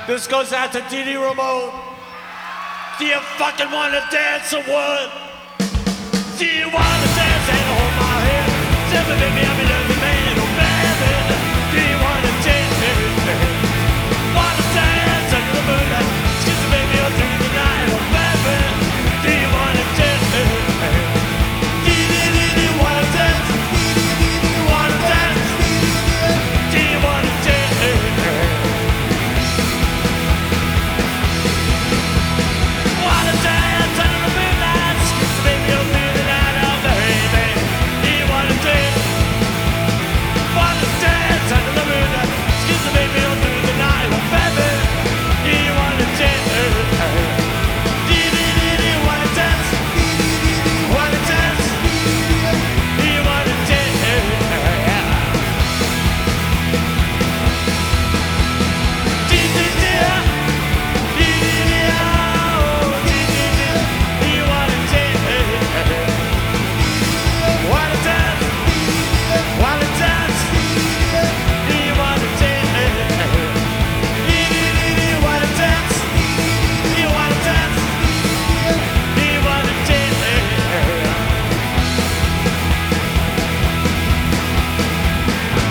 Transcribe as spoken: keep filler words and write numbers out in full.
This goes out to Dee Dee Ramone. Do you fucking wanna dance or what? Do you wanna dance and hold my hand? Tell me, baby, I'm in